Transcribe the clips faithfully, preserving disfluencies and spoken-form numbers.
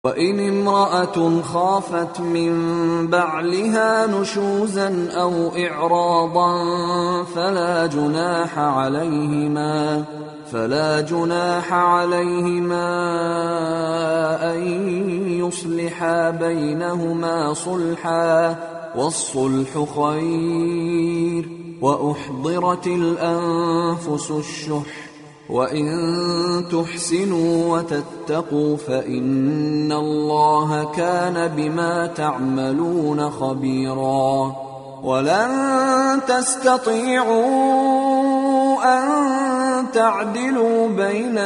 وإن امرأة خافت من بعلها نشوزا أو إعراضا فلا جناح عليهما فلا جناح عليهما أن يصلحا بينهما صلحا والصلح خير وأحضرت الأنفس الشح وإن تحسنوا وتتقوا فإن الله كان بما تعملون خبيرا ولن تستطيعوا أن تعدلوا بين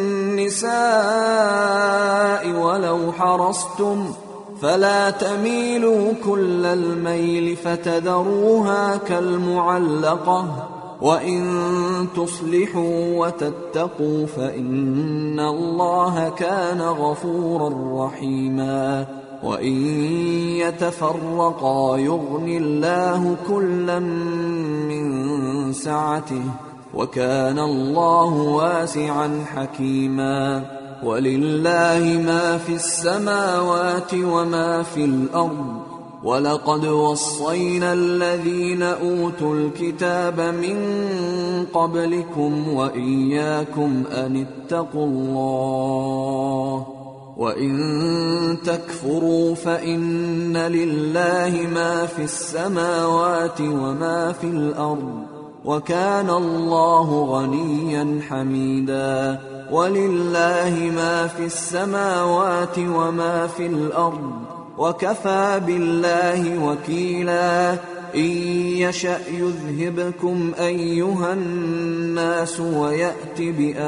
النساء ولو حرصتم فلا تميلوا كل الميل فتذروها كالمعلقة وإن تصلحوا وتتقوا فإن الله كان غفورا رحيما وإن يتفرقا يغن الله كلا من سعته وكان الله واسعا حكيما ولله ما في السماوات وما في الأرض ولقد وصينا الذين أوتوا الكتاب من قبلكم وإياكم أن اتقوا الله وإن تكفروا فإن لله ما في السماوات وما في الأرض وكان الله غنيا حميدا ولله ما في السماوات وما في الأرض وكفى بالله وكيلا إن يشأ يذهبكم أيها الناس ويأت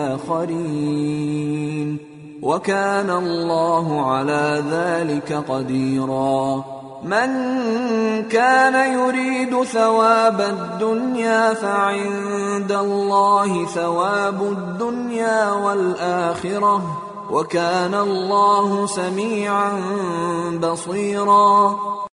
بآخرين وكان الله على ذلك قديرا من كان يريد ثواب الدنيا فعند الله ثواب الدنيا والآخرة وكان الله سميعا بصيرا